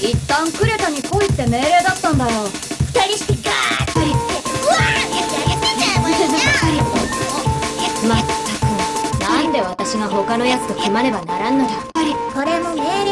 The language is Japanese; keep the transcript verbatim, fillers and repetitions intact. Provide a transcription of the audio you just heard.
一旦クレタに来いって命令だったんだよ。 二人してガーッてうわーやりすぎちゃえばいいじゃん。 まったく、なんで私が他のやつと組まねばならんのだ。 これも命令